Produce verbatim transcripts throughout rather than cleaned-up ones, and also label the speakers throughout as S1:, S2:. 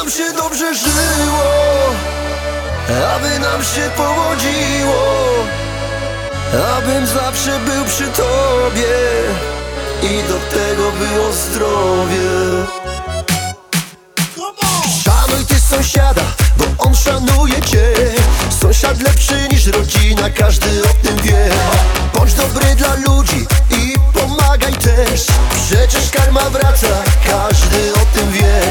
S1: nam się dobrze żyło, aby nam się powodziło, abym zawsze był przy tobie i do tego było zdrowie. Szanuj ty sąsiada, bo on szanuje cię. Sąsiad lepszy niż rodzina, każdy o tym wie. Bądź dobry dla ludzi i pomagaj też, przecież karma wraca, każdy o tym wie.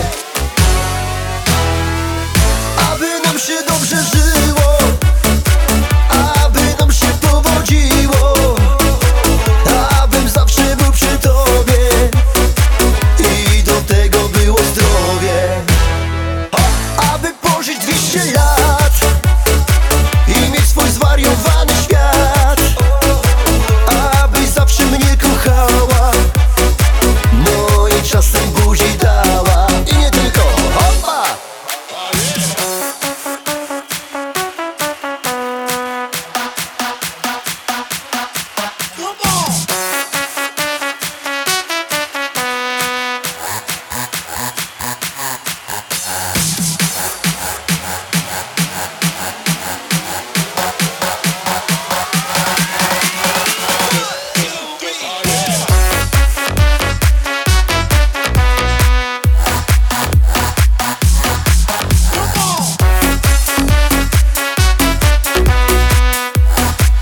S1: Aby nam się dobrze żyło, aby nam się powodziło, abym zawsze był przy tobie i do tego było zdrowie. Aby pożyć dwieście lat i mieć swój zwariowany świat, abyś zawsze mnie kochała, no i czasem buzi dała. I nie tylko, hopa!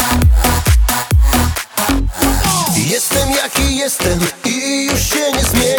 S1: Jestem jaki jestem i już się nie zmienię.